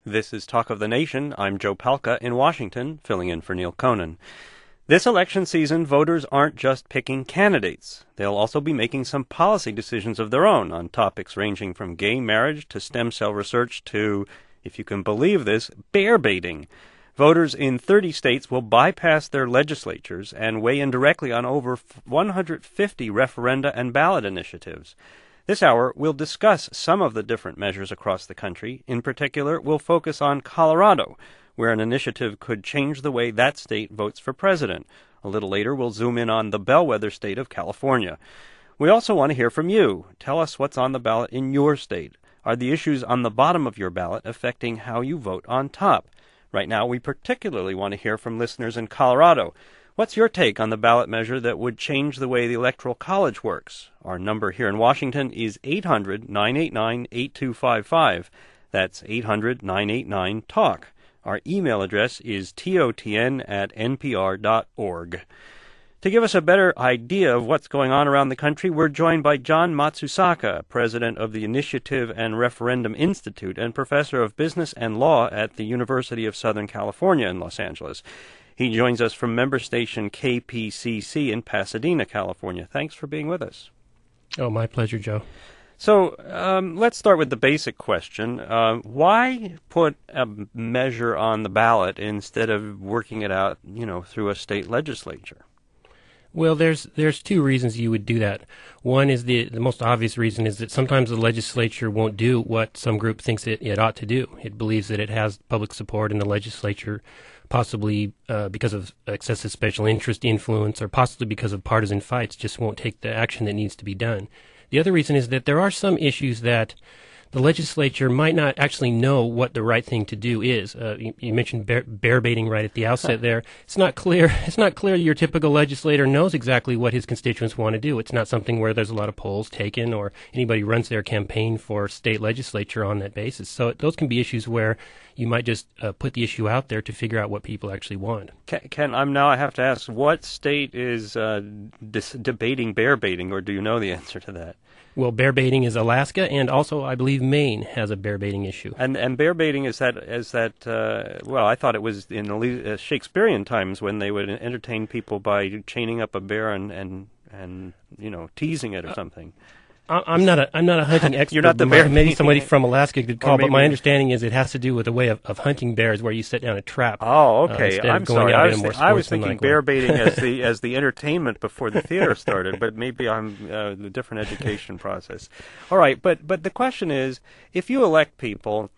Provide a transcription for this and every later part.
This is Talk of the Nation. I'm Joe Palca in Washington, filling in for Neil Conan. This election season, voters aren't just picking candidates. They'll also be making some policy decisions of their own on topics ranging from gay marriage to stem cell research to, if you can believe this, bear baiting. Voters in 30 states will bypass their legislatures and weigh in directly on over 150 referenda and ballot initiatives. This hour, we'll discuss some of the different measures across the country. In particular, we'll focus on Colorado, where an initiative could change the way that state votes for president. A little later, we'll zoom in on the bellwether state of California. We also want to hear from you. Tell us what's on the ballot in your state. Are the issues on the bottom of your ballot affecting how you vote on top? Right now, we particularly want to hear from listeners in Colorado. What's your take on the ballot measure that would change the way the Electoral College works? Our number here in Washington is 800-989-8255. That's 800-989-TALK. Our email address is totn@npr.org. To give us a better idea of what's going on around the country, we're joined by John Matsusaka, president of the Initiative and Referendum Institute and professor of business and law at the University of Southern California in Los Angeles. He joins us from member station KPCC in Pasadena, California. Thanks for being with us. Oh, my pleasure, Joe. So let's start with the basic question. Why put a measure on the ballot instead of working it out, through a state legislature? Well, there's two reasons you would do that. One is the most obvious reason is that sometimes the legislature won't do what some group thinks it ought to do. It believes that it has public support in the legislature, possibly because of excessive special interest influence, or possibly because of partisan fights, just won't take the action that needs to be done. The other reason is that there are some issues that the legislature might not actually know what the right thing to do is. You mentioned bear baiting right at the outset there. It's not clear your typical legislator knows exactly what his constituents want to do. It's not something where there's a lot of polls taken or anybody runs their campaign for state legislature on that basis. So those can be issues where you might just put the issue out there to figure out what people actually want. I have to ask, what state is debating bear baiting, or do you know the answer to that? Well, bear baiting is Alaska, and also I believe Maine has a bear baiting issue. And bear baiting is that I thought it was in Shakespearean times when they would entertain people by chaining up a bear and teasing it or something. I'm not a hunting expert. You're not the bear. Maybe somebody from Alaska could call, but my understanding is it has to do with the way of hunting bears, where you set down a trap. Oh, okay. I'm sorry. I was thinking bear baiting way. as the entertainment before the theater started, but maybe I'm the different education process. All right, but the question is, if you elect people,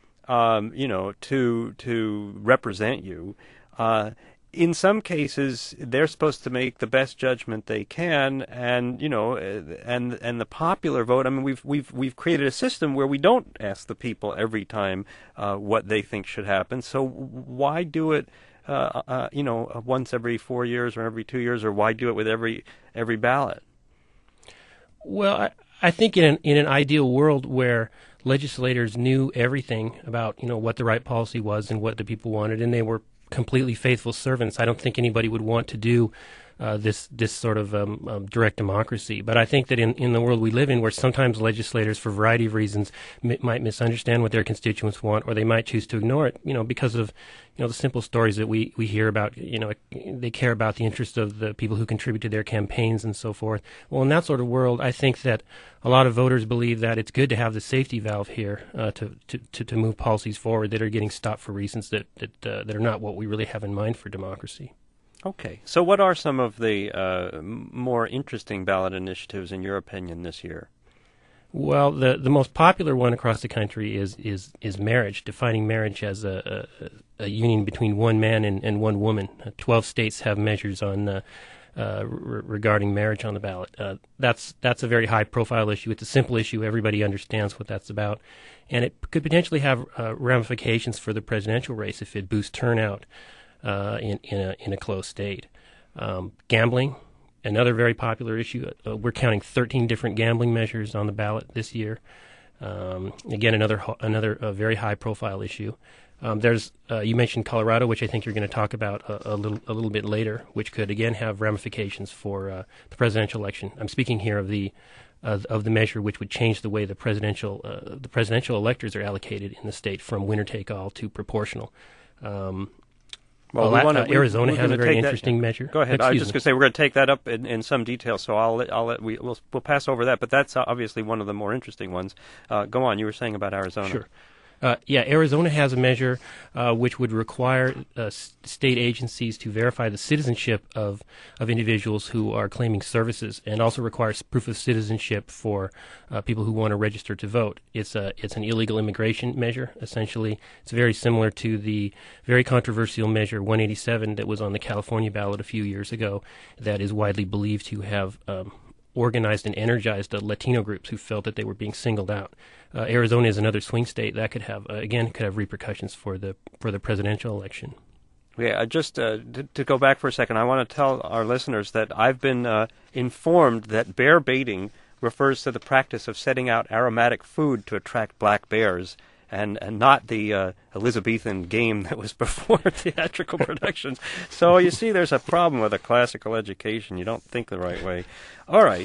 to represent you. In some cases, they're supposed to make the best judgment they can, and and the popular vote. I mean, we've created a system where we don't ask the people every time what they think should happen. So why do it, once every 4 years or every 2 years, or why do it with every ballot? Well, I think in an ideal world where legislators knew everything about what the right policy was and what the people wanted, and they were completely faithful servants, I don't think anybody would want to do this sort of direct democracy. But I think that in the world we live in, where sometimes legislators, for a variety of reasons, might misunderstand what their constituents want, or they might choose to ignore it, because of the simple stories that we hear about. They care about the interest of the people who contribute to their campaigns and so forth. Well, in that sort of world, I think that a lot of voters believe that it's good to have the safety valve here to move policies forward that are getting stopped for reasons that are not what we really have in mind for democracy. Okay. So what are some of the more interesting ballot initiatives, in your opinion, this year? Well, the most popular one across the country is marriage, defining marriage as a union between one man and one woman. 12 states have measures on regarding marriage on the ballot. That's a very high-profile issue. It's a simple issue. Everybody understands what that's about. And it could potentially have ramifications for the presidential race if it boosts turnout in a closed state. Gambling, another very popular issue. We're counting 13 different gambling measures on the ballot this year. Again, another very high-profile issue. There's you mentioned Colorado, which I think you're going to talk about a little bit later, which could again have ramifications for the presidential election. I'm speaking here of the measure which would change the way the presidential electors are allocated in the state from winner-take-all to proportional. Arizona has a very interesting measure. Go ahead. I was just going to say we're going to take that up in some detail, so we'll pass over that. But that's obviously one of the more interesting ones. Go on. You were saying about Arizona. Sure. Arizona has a measure which would require state agencies to verify the citizenship of individuals who are claiming services, and also requires proof of citizenship for people who want to register to vote. It's an illegal immigration measure, essentially. It's very similar to the very controversial measure 187 that was on the California ballot a few years ago, that is widely believed to have organized and energized the Latino groups who felt that they were being singled out. Arizona is another swing state that could have repercussions for the presidential election. Yeah, just to go back for a second, I want to tell our listeners that I've been informed that bear baiting refers to the practice of setting out aromatic food to attract black bears, and not the Elizabethan game that was before theatrical productions. So you see, there's a problem with a classical education. You don't think the right way. All right.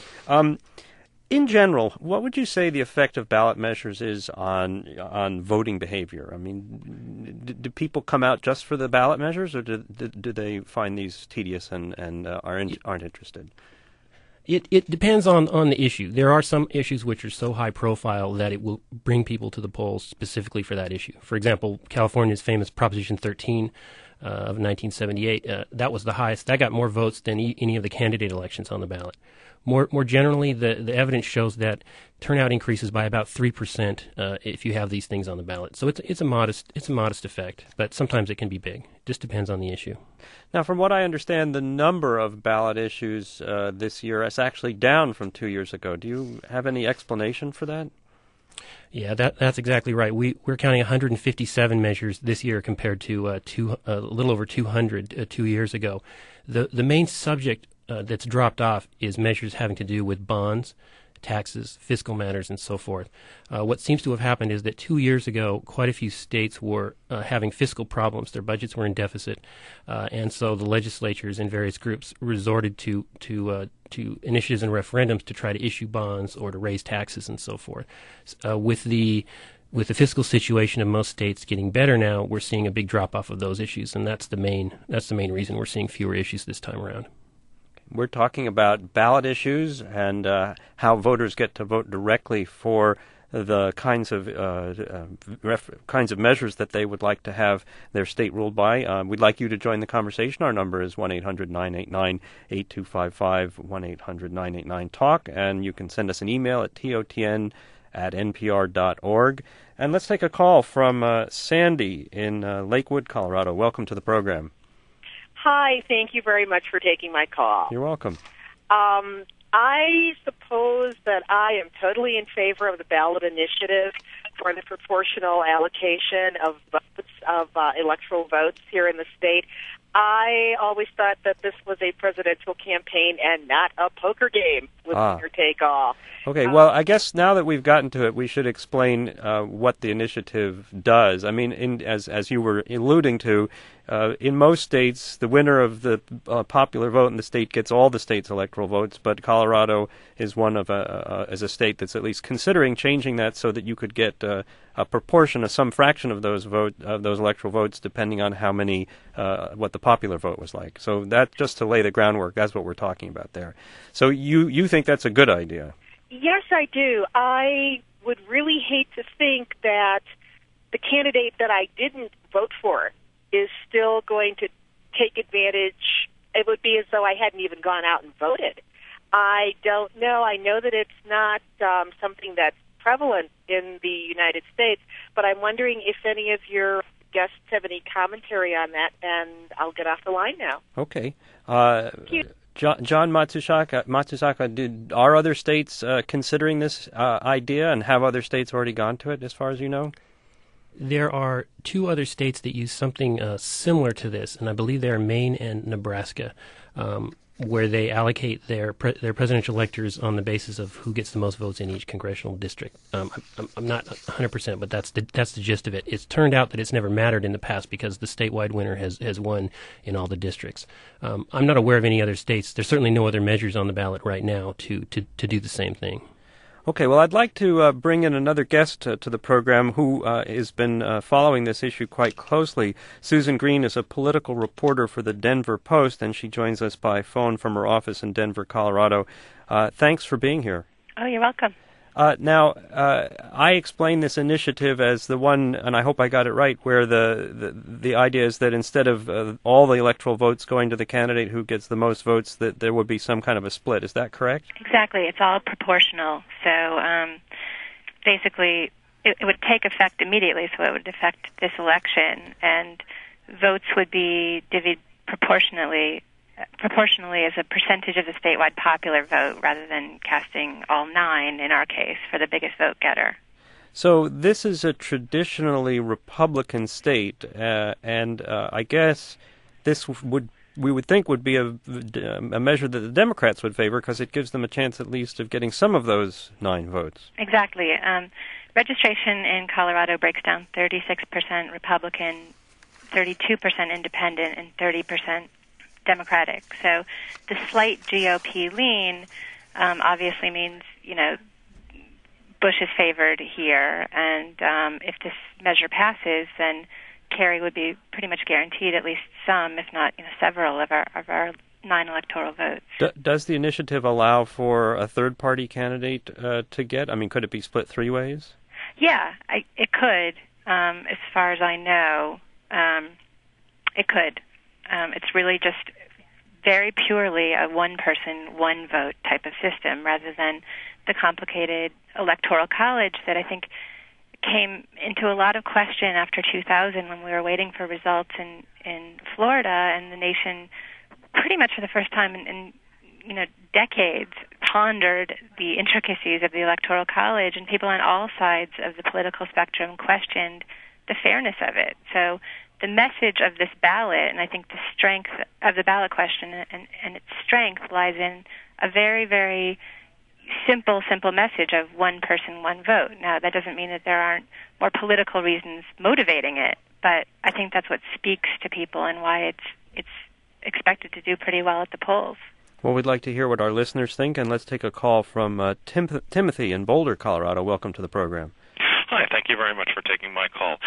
In general, what would you say the effect of ballot measures is on voting behavior? I mean, do people come out just for the ballot measures, or do they find these tedious and aren't interested? It depends on the issue. There are some issues which are so high profile that it will bring people to the polls specifically for that issue. For example, California's famous Proposition 13 of 1978, that was the highest. That got more votes than any of the candidate elections on the ballot. More generally, the evidence shows that turnout increases by about 3% if you have these things on the ballot. So it's a modest effect, but sometimes it can be big. It just depends on the issue. Now, from what I understand, the number of ballot issues this year is actually down from 2 years ago. Do you have any explanation for that? Yeah, that's exactly right. We're counting 157 measures this year compared to a little over 200 2 years ago. The main subject that's dropped off is measures having to do with bonds, taxes, fiscal matters, and so forth. What seems to have happened is that 2 years ago, quite a few states were having fiscal problems. Their budgets were in deficit, and so the legislatures and various groups resorted to initiatives and referendums to try to issue bonds or to raise taxes and so forth. With the fiscal situation of most states getting better now, we're seeing a big drop off of those issues, and that's the main reason we're seeing fewer issues this time around. We're talking about ballot issues and how voters get to vote directly for the kinds of measures that they would like to have their state ruled by. We'd like you to join the conversation. Our number is 1-800-989-8255, 1-800-989-TALK, and you can send us an email at totn@npr.org. And let's take a call from Sandy in Lakewood, Colorado. Welcome to the program. Hi, thank you very much for taking my call. You're welcome. I suppose that I am totally in favor of the ballot initiative for the proportional allocation of votes, of electoral votes here in the state. I always thought that this was a presidential campaign and not a poker game with winner take all. Okay, well, I guess now that we've gotten to it, we should explain what the initiative does. I mean, as you were alluding to, in most states, the winner of the popular vote in the state gets all the state's electoral votes, but Colorado is one of as a state that's at least considering changing that so that you could get a proportion, some fraction of those electoral votes, depending on how many, what the popular vote was like. So that, just to lay the groundwork, that's what we're talking about there. So you think that's a good idea? Yes, I do. I would really hate to think that the candidate that I didn't vote for is still going to take advantage. It would be as though I hadn't even gone out and voted. I don't know. I know that it's not something that's prevalent in the United States, but I'm wondering if any of your guests have any commentary on that, and I'll get off the line now. Okay. Thank you. John Matsusaka, are other states considering this idea, and have other states already gone to it, as far as you know? There are two other states that use something similar to this, and I believe they are Maine and Nebraska. where they allocate their presidential electors on the basis of who gets the most votes in each congressional district. I'm not 100%, but that's the gist of it. It's turned out that it's never mattered in the past because the statewide winner has won in all the districts. I'm not aware of any other states. There's certainly no other measures on the ballot right now to do the same thing. Okay, well, I'd like to bring in another guest to the program who has been following this issue quite closely. Susan Green is a political reporter for the Denver Post, and she joins us by phone from her office in Denver, Colorado. Thanks for being here. Oh, you're welcome. Now, I explained this initiative as the one, and I hope I got it right, where the idea is that instead of all the electoral votes going to the candidate who gets the most votes, that there would be some kind of a split. Is that correct? Exactly. It's all proportional. So basically, it would take effect immediately, so it would affect this election, and votes would be divvied proportionally as a percentage of the statewide popular vote rather than casting all 9, in our case, for the biggest vote getter. So this is a traditionally Republican state, and I guess this we would think would be a measure that the Democrats would favor because it gives them a chance at least of getting some of those 9 votes. Exactly. Registration in Colorado breaks down 36% Republican, 32% independent, and 30% Democratic. So the slight GOP lean obviously means, Bush is favored here, and if this measure passes, then Kerry would be pretty much guaranteed at least some, if not several, of our 9 electoral votes. Does the initiative allow for a third-party candidate to get? I mean, could it be split 3 ways? Yeah, it could. As far as I know, it could. It's really just very purely a one-person, one-vote type of system rather than the complicated electoral college that I think came into a lot of question after 2000 when we were waiting for results in Florida, and the nation pretty much for the first time in decades pondered the intricacies of the electoral college, and people on all sides of the political spectrum questioned the fairness of it. So the message of this ballot, and I think the strength of the ballot question and its strength lies in a very, very simple message of one person, one vote. Now, that doesn't mean that there aren't more political reasons motivating it, but I think that's what speaks to people and why it's expected to do pretty well at the polls. Well, we'd like to hear what our listeners think, and let's take a call from Timothy in Boulder, Colorado. Welcome to the program. Hi, thank you very much for taking my call.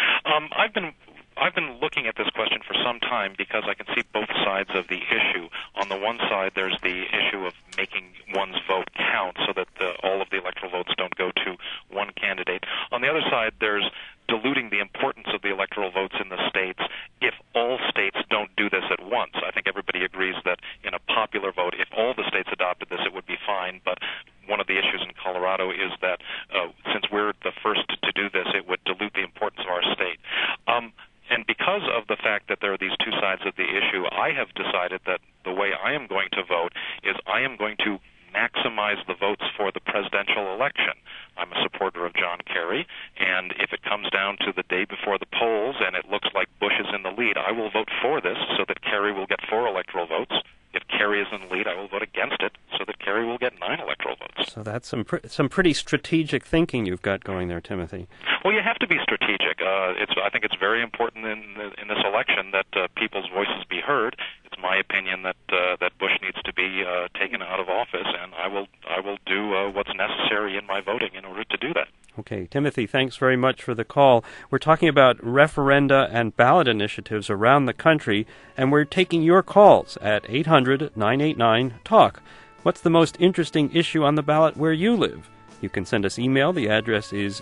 I've been looking at this question for some time because I can see both sides of the issue. On the one side, there's the issue of making one's vote count so that all of the electoral votes don't go to one candidate. On the other side, there's diluting the importance of the electoral votes in the states if all states don't do this at once. I think everybody agrees that in a popular vote, if all the states adopted this, it would be fine, but one of the issues in Colorado is that since we're the first to do this, it would dilute the importance of our state. And because of the fact that there are these two sides of the issue, I have decided that the way I am going to vote is I am going to maximize the votes for the presidential election. I'm a supporter of John Kerry, and if it comes down to the day before the polls and it looks like Bush is in the lead, I will vote for this so that Kerry will get 4 electoral votes. If Kerry is in the lead, I will vote against it so that Kerry will get 9 electoral votes. So that's some pretty strategic thinking you've got going there, Timothy. Well, you have to be strategic. I think it's very important in this election that people's voices be heard. It's my opinion that Bush needs to be taken out of office, and I will do what's necessary in my voting in order to do that. Okay, Timothy, thanks very much for the call. We're talking about referenda and ballot initiatives around the country, and we're taking your calls at 800-989-TALK. What's the most interesting issue on the ballot where you live? You can send us email. The address is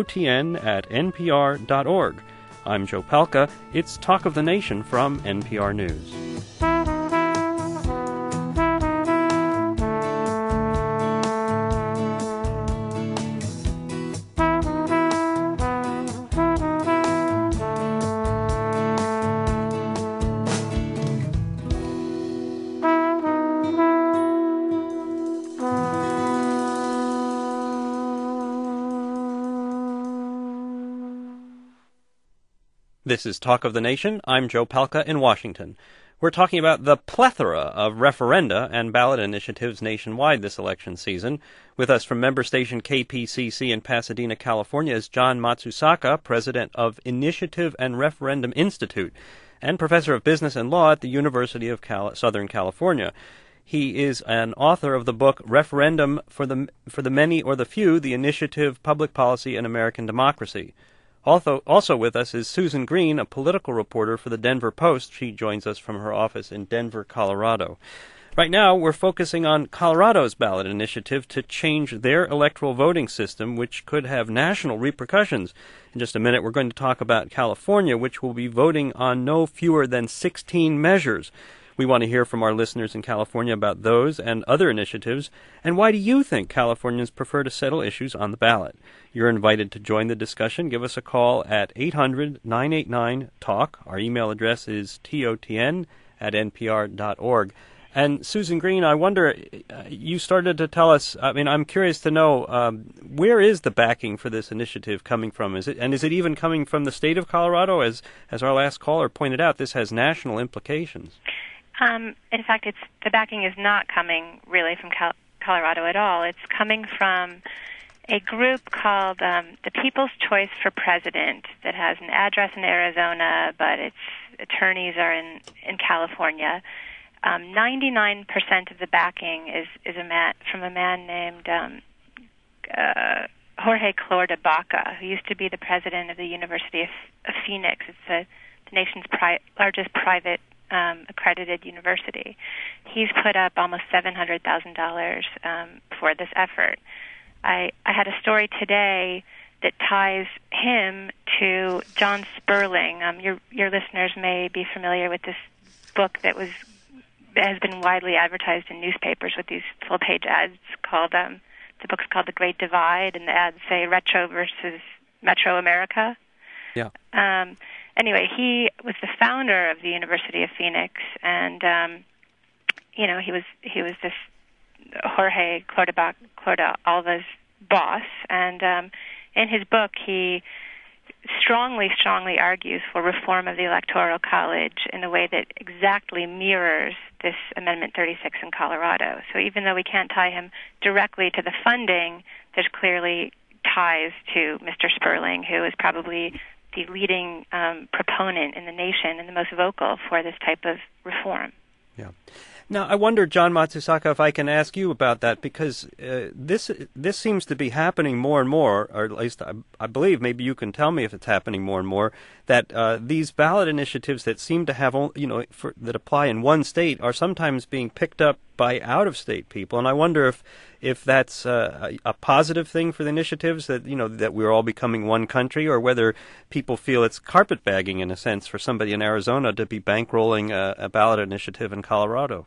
totn@npr.org. I'm Joe Palca. It's Talk of the Nation from NPR News. This is Talk of the Nation. I'm Joe Palca in Washington. We're talking about the plethora of referenda and ballot initiatives nationwide this election season. With us from member station KPCC in Pasadena, California, is John Matsusaka, president of Initiative and Referendum Institute and professor of business and law at the University of Southern California. He is an author of the book Referendum for the Many or the Few, The Initiative, Public Policy, and American Democracy. Also with us is Susan Green, a political reporter for the Denver Post. She joins us from her office in Denver, Colorado. Right now, we're focusing on Colorado's ballot initiative to change their electoral voting system, which could have national repercussions. In just a minute, we're going to talk about California, which will be voting on no fewer than 16 measures. We want to hear from our listeners in California about those and other initiatives, and why do you think Californians prefer to settle issues on the ballot? You're invited to join the discussion. Give us a call at 800-989-TALK. Our email address is totn@npr.org. And Susan Green, I wonder, you started to tell us, I'm curious to know, where is the backing for this initiative coming from? Is it even coming from the state of Colorado? As our last caller pointed out, this has national implications. In fact, the backing is not coming really from Colorado at all. It's coming from a group called the People's Choice for President that has an address in Arizona, but its attorneys are in California. 99% of the backing is from a man named Jorge Clor de Baca, who used to be the president of the University of Phoenix. It's the nation's largest private accredited university. He's put up almost $700,000 for this effort. I had a story today that ties him to John Sperling. Your listeners may be familiar with this book that has been widely advertised in newspapers with these full-page ads called, the book's called The Great Divide, and the ads say Retro versus Metro America. Yeah. Anyway, he was the founder of the University of Phoenix, and he was this Jorge Clor de Alva's boss, and in his book he strongly argues for reform of the Electoral College in a way that exactly mirrors this Amendment 36 in Colorado. So even though we can't tie him directly to the funding, there's clearly ties to Mr. Sperling, who is probably the leading proponent in the nation and the most vocal for this type of reform. Yeah. Now, I wonder, John Matsusaka, if I can ask you about that, because this seems to be happening more and more, or at least I believe, maybe you can tell me if it's happening more and more, that these ballot initiatives that seem to have, that apply in one state are sometimes being picked up by out-of-state people. And I wonder if that's a positive thing for the initiatives, that that we're all becoming one country, or whether people feel it's carpetbagging in a sense for somebody in Arizona to be bankrolling a ballot initiative in Colorado.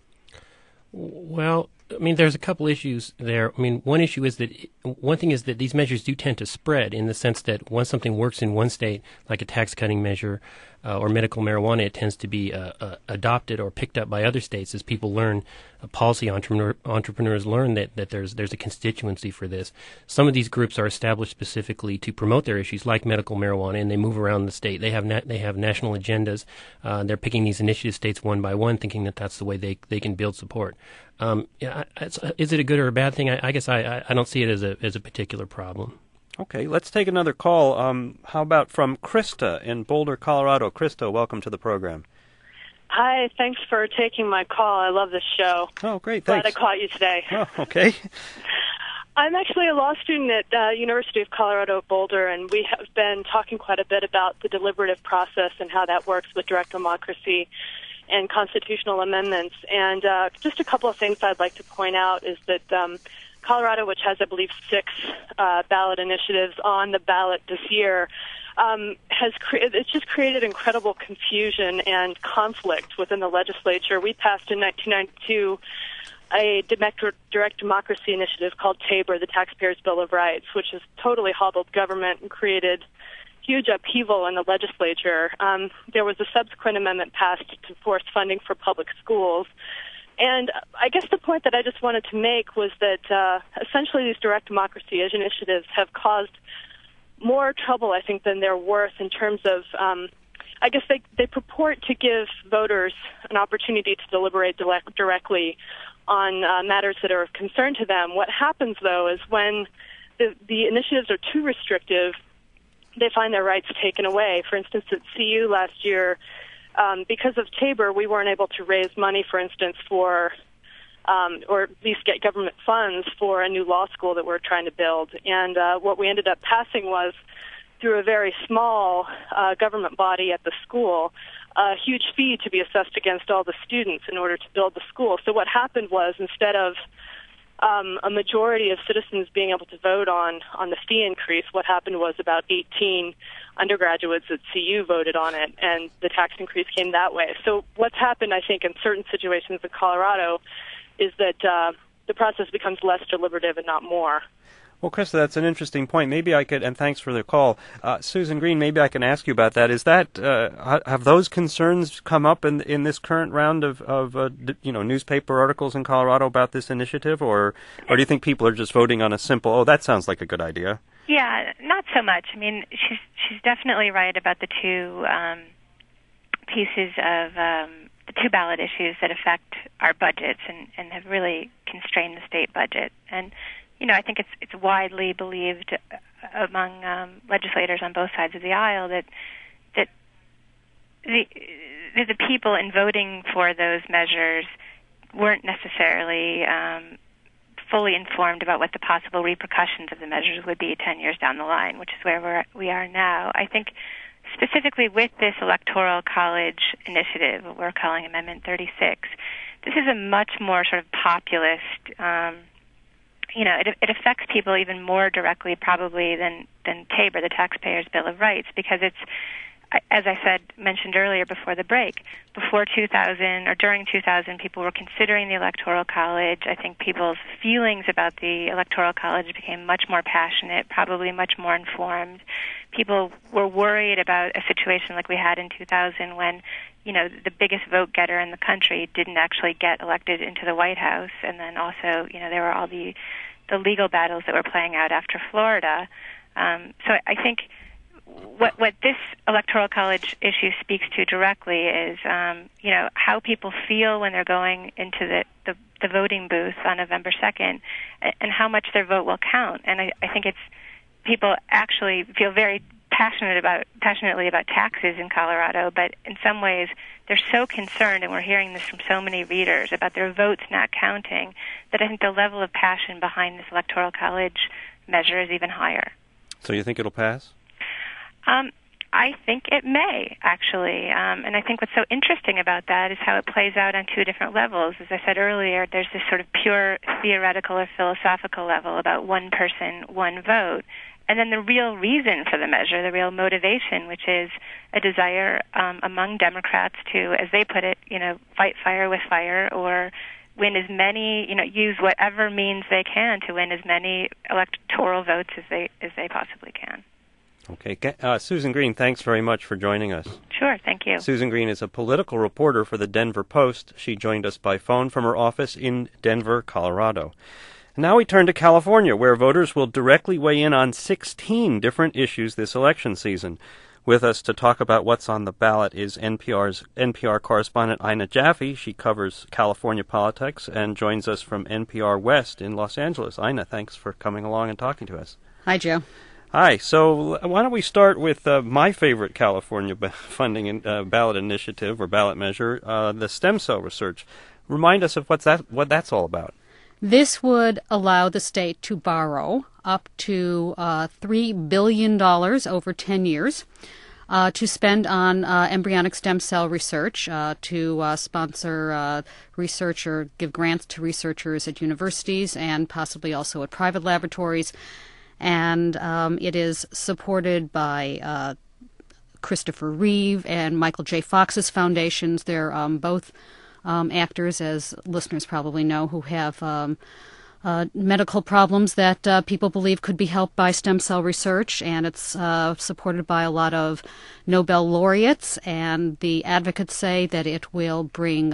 Well, there's a couple issues there. One issue is one thing is that these measures do tend to spread in the sense that once something works in one state, like a tax-cutting measure or medical marijuana, it tends to be adopted or picked up by other states as people learn, policy entrepreneurs learn that there's a constituency for this. Some of these groups are established specifically to promote their issues, like medical marijuana, and they move around the state. They have national agendas. They're picking these initiative states one by one, thinking that that's the way they can build support. Is it a good or a bad thing? I guess I don't see it as a particular problem. Okay, let's take another call. How about from Krista in Boulder, Colorado? Krista, welcome to the program. Hi, thanks for taking my call. I love this show. Oh, great, thanks. Glad I caught you today. Oh, okay. I'm actually a law student at University of Colorado Boulder, and we have been talking quite a bit about the deliberative process and how that works with direct democracy and constitutional amendments. And just a couple of things I'd like to point out is that Colorado, which has, I believe, 6 ballot initiatives on the ballot this year, it's just created incredible confusion and conflict within the legislature. We passed in 1992 a direct democracy initiative called TABOR, the Taxpayers' Bill of Rights, which has totally hobbled government and created huge upheaval in the legislature. There was a subsequent amendment passed to force funding for public schools. And I guess the point that I just wanted to make was that essentially these direct democracy initiatives have caused more trouble, I think, than they're worth in terms of I guess they purport to give voters an opportunity to deliberate directly on matters that are of concern to them. What happens, though, is when the initiatives are too restrictive, they find their rights taken away. For instance, at CU last year, because of Tabor, we weren't able to raise money, for instance, for or at least get government funds for a new law school that we're trying to build. And what we ended up passing was, through a very small government body at the school, a huge fee to be assessed against all the students in order to build the school. So what happened was, instead of a majority of citizens being able to vote on the fee increase, what happened was about 18 undergraduates at CU voted on it, and the tax increase came that way. So what's happened, I think, in certain situations in Colorado is that the process becomes less deliberative and not more. Well, Krista, that's an interesting point. Maybe I could, and thanks for the call. Susan Green, maybe I can ask you about that. Is that, have those concerns come up in this current round of newspaper articles in Colorado about this initiative, or do you think people are just voting on a simple, oh, that sounds like a good idea? Yeah, not so much. I mean, she's definitely right about the two pieces of the two ballot issues that affect our budgets and have really constrained the state budget. And I think it's widely believed among legislators on both sides of the aisle that the people in voting for those measures weren't necessarily fully informed about what the possible repercussions of the measures would be 10 years down the line, which is where we are now. I think specifically with this Electoral College initiative, what we're calling Amendment 36, this is a much more sort of populist it affects people even more directly probably than Tabor, the Taxpayers' Bill of Rights, because it's, as I mentioned earlier before the break, before 2000 or during 2000, people were considering the Electoral College. I think people's feelings about the Electoral College became much more passionate, probably much more informed. People were worried about a situation like we had in 2000 when, the biggest vote getter in the country didn't actually get elected into the White House, and then also, there were all the legal battles that were playing out after Florida. So I think what this Electoral College issue speaks to directly is, how people feel when they're going into the voting booth on November 2nd, and how much their vote will count. And I think people actually feel very passionately about taxes in Colorado, but in some ways they're so concerned, and we're hearing this from so many readers, about their votes not counting, that I think the level of passion behind this Electoral College measure is even higher. So you think it'll pass? I think it may, actually. And I think what's so interesting about that is how it plays out on two different levels. As I said earlier, there's this sort of pure theoretical or philosophical level about one person, one vote. And then the real reason for the measure, the real motivation, which is a desire among Democrats to, as they put it, fight fire with fire, or win as many, use whatever means they can to win as many electoral votes as they possibly can. Okay. Susan Green, thanks very much for joining us. Sure, thank you. Susan Green is a political reporter for the Denver Post. She joined us by phone from her office in Denver, Colorado. Now we turn to California, where voters will directly weigh in on 16 different issues this election season. With us to talk about what's on the ballot is NPR correspondent Ina Jaffe. She covers California politics and joins us from NPR West in Los Angeles. Ina, thanks for coming along and talking to us. Hi, Joe. Hi. So why don't we start with my favorite California funding ballot initiative or ballot measure, the stem cell research. Remind us of what that's all about. This would allow the state to borrow up to $3 billion over 10 years to spend on embryonic stem cell research, to sponsor research or give grants to researchers at universities and possibly also at private laboratories. And it is supported by Christopher Reeve and Michael J. Fox's foundations. They're both actors, as listeners probably know, who have medical problems that people believe could be helped by stem cell research, and it's supported by a lot of Nobel laureates, and the advocates say that it will bring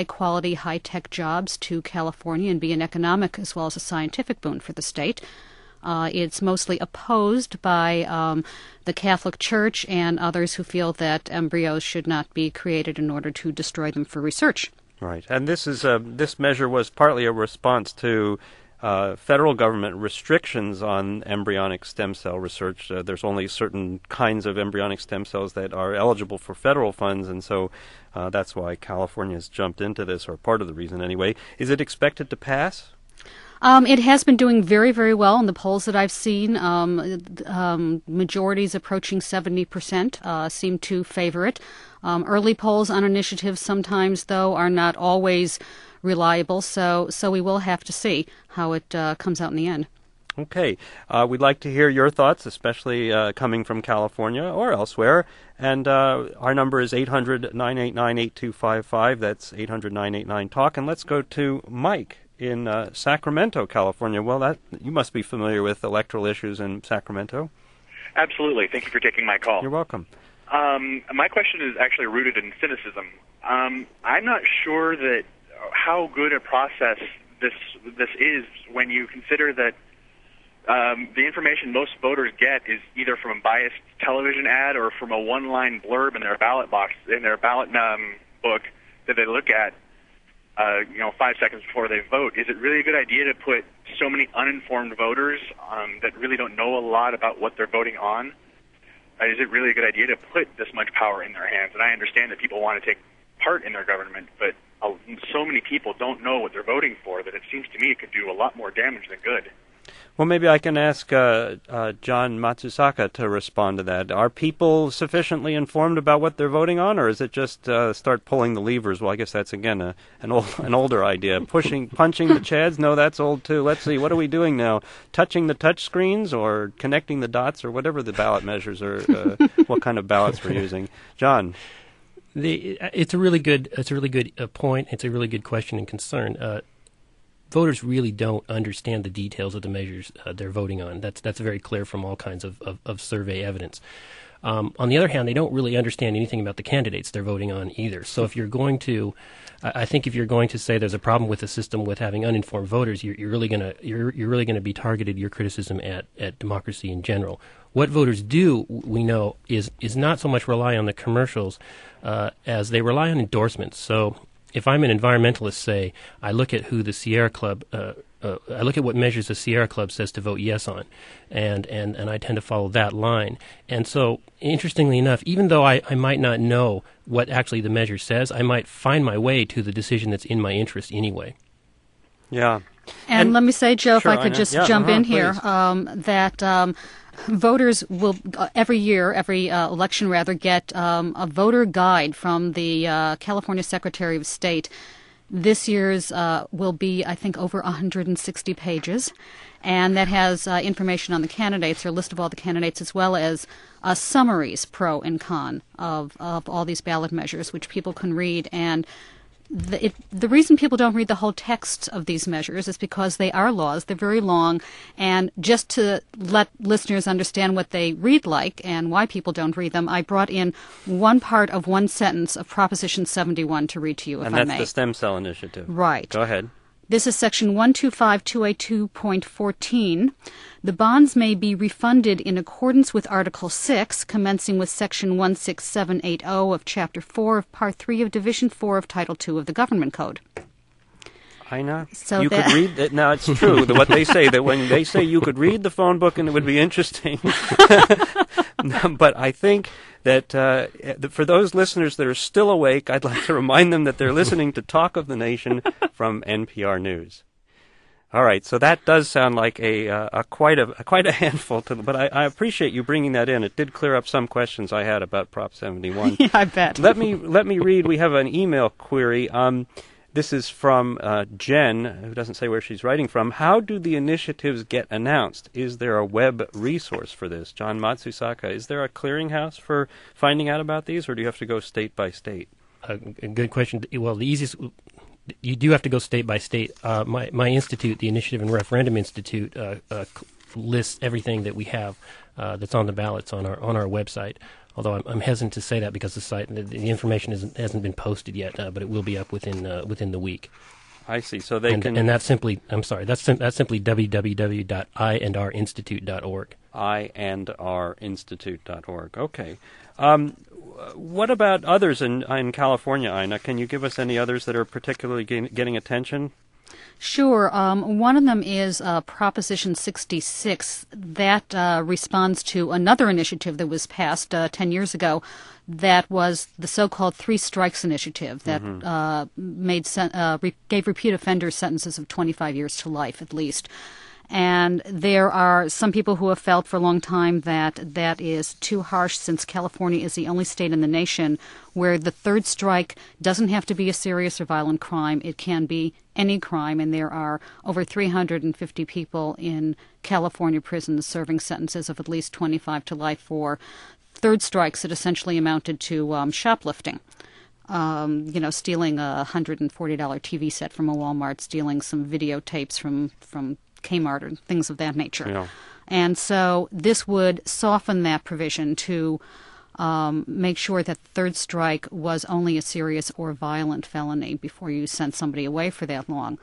high-quality, high-tech jobs to California and be an economic as well as a scientific boon for the state. It's mostly opposed by the Catholic Church and others who feel that embryos should not be created in order to destroy them for research. Right, and this measure was partly a response to federal government restrictions on embryonic stem cell research. There's only certain kinds of embryonic stem cells that are eligible for federal funds, and so that's why California has jumped into this, or part of the reason anyway. Is it expected to pass? It has been doing very, very well in the polls that I've seen. Majorities approaching 70% seem to favor it. Early polls on initiatives sometimes, though, are not always reliable, so we will have to see how it comes out in the end. Okay. We'd like to hear your thoughts, especially coming from California or elsewhere. And our number is 800-989-8255. That's 800-989-TALK. And let's go to Mike in Sacramento, California. Well, you must be familiar with electoral issues in Sacramento. Absolutely. Thank you for taking my call. You're welcome. My question is actually rooted in cynicism. I'm not sure that how good a process this is when you consider that the information most voters get is either from a biased television ad or from a one-line blurb in their ballot box, in their ballot book that they look at 5 seconds before they vote. Is it really a good idea to put so many uninformed voters that really don't know a lot about what they're voting on? Is it really a good idea to put this much power in their hands? And I understand that people want to take part in their government, but so many people don't know what they're voting for that it seems to me it could do a lot more damage than good. Well, maybe I can ask John Matsusaka to respond to that. Are people sufficiently informed about what they're voting on, or is it just start pulling the levers? Well, I guess that's, again, an older idea. Punching the chads? No, that's old, too. Let's see, what are we doing now? Touching the touch screens or connecting the dots or whatever the ballot measures are, what kind of ballots we're using? John? It's a really good point. It's a really good question and concern. Voters really don't understand the details of the measures they're voting on. That's very clear from all kinds of survey evidence. On the other hand, they don't really understand anything about the candidates they're voting on either. So if you're going to, I think if you're going to say there's a problem with the system with having uninformed voters, you're really gonna be targeted your criticism at democracy in general. What voters do, we know, is not so much rely on the commercials as they rely on endorsements. So if I'm an environmentalist, say, I look at who the Sierra Club, I look at what measures the Sierra Club says to vote yes on, and I tend to follow that line. And so, interestingly enough, even though I might not know what actually the measure says, I might find my way to the decision that's in my interest anyway. Yeah. And let me say, Joe, sure, if I could just jump in here, that voters will every election get a voter guide from the California Secretary of State. This year's will be, I think, over 160 pages, and that has information on the candidates, or a list of all the candidates, as well as summaries, pro and con, of all these ballot measures, which people can read. And the reason people don't read the whole text of these measures is because they are laws. They're very long. And just to let listeners understand what they read like and why people don't read them, I brought in one part of one sentence of Proposition 71 to read to you, if I may. And that's the Stem Cell Initiative. Right. Go ahead. This is Section 125282.14. The bonds may be refunded in accordance with Article 6, commencing with Section 16780 of Chapter 4 of Part 3 of Division 4 of Title 2 of the Government Code. I know. So you could read it. Now, it's true what they say, that when they say you could read the phone book and it would be interesting. But I think that for those listeners that are still awake, I'd like to remind them that they're listening to Talk of the Nation from NPR News. All right, so that does sound like quite a handful but I appreciate you bringing that in. It did clear up some questions I had about Prop 71. Yeah, I bet. Let me read. We have an email query. This is from Jen, who doesn't say where she's writing from. How do the initiatives get announced? Is there a web resource for this? John Matsusaka, is there a clearinghouse for finding out about these, or do you have to go state by state? A good question. Well, the easiest, you do have to go state by state. My institute, the Initiative and Referendum Institute, lists everything that we have that's on the ballots on our website. Although I'm hesitant to say that because the information hasn't been posted yet, but it will be up within the week. I see. So they can... And that's simply, that's simply www.iandarinstitute.org. iandarinstitute.org. Okay. What about others in California, Ina? Can you give us any others that are particularly getting attention? Sure. One of them is Proposition 66. That responds to another initiative that was passed 10 years ago. That was the so-called Three Strikes Initiative that gave repeat offenders sentences of 25 years to life at least. And there are some people who have felt for a long time that that is too harsh, since California is the only state in the nation where the third strike doesn't have to be a serious or violent crime. It can be any crime, and there are over 350 people in California prisons serving sentences of at least 25 to life for third strikes that essentially amounted to shoplifting. Stealing a $140 TV set from a Walmart, stealing some videotapes from Kmart or things of that nature. Yeah. And so this would soften that provision to make sure that the third strike was only a serious or violent felony before you sent somebody away for that long.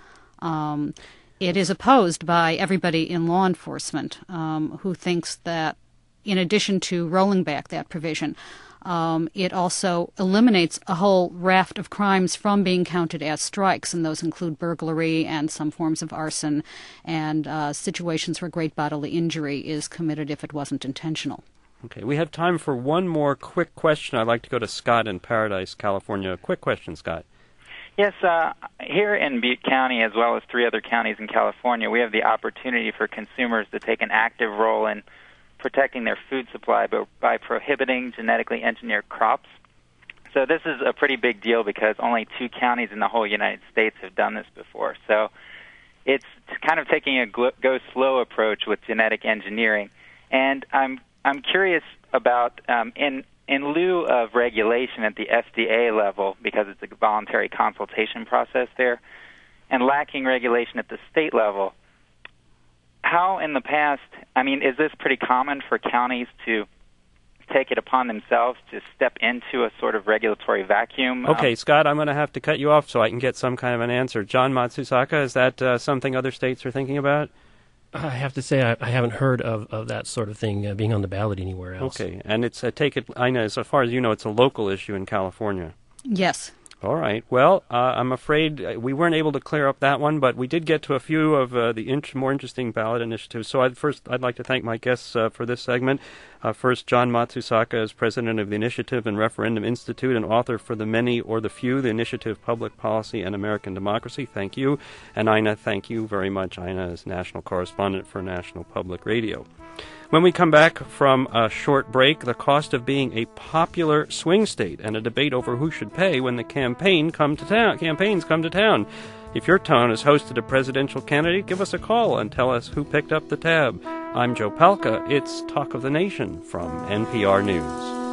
It is opposed by everybody in law enforcement who thinks that in addition to rolling back that provision, it also eliminates a whole raft of crimes from being counted as strikes, and those include burglary and some forms of arson and situations where great bodily injury is committed if it wasn't intentional. Okay, we have time for one more quick question. I'd like to go to Scott in Paradise, California. Quick question, Scott. Yes, here in Butte County, as well as 3 other counties in California, we have the opportunity for consumers to take an active role in protecting their food supply by prohibiting genetically engineered crops. So this is a pretty big deal because only 2 counties in the whole United States have done this before. So it's kind of taking a go slow approach with genetic engineering. And I'm curious about in lieu of regulation at the FDA level, because it's a voluntary consultation process there, and lacking regulation at the state level, how in the past, is this pretty common for counties to take it upon themselves to step into a sort of regulatory vacuum? Okay, Scott, I'm going to have to cut you off so I can get some kind of an answer. John Matsusaka, is that something other states are thinking about? I have to say I haven't heard of that sort of thing being on the ballot anywhere else. Okay, and it's I know, as far as you know, it's a local issue in California. Yes. All right. Well, I'm afraid we weren't able to clear up that one, but we did get to a few of the more interesting ballot initiatives. So I'd like to thank my guests for this segment. First, John Matsusaka is president of the Initiative and Referendum Institute and author for The Many or the Few, the Initiative, Public Policy, and American Democracy. Thank you. And Ina, thank you very much. Ina is national correspondent for National Public Radio. When we come back from a short break, the cost of being a popular swing state and a debate over who should pay when the campaigns come to town. If your town has hosted a presidential candidate, give us a call and tell us who picked up the tab. I'm Joe Palca. It's Talk of the Nation from NPR News.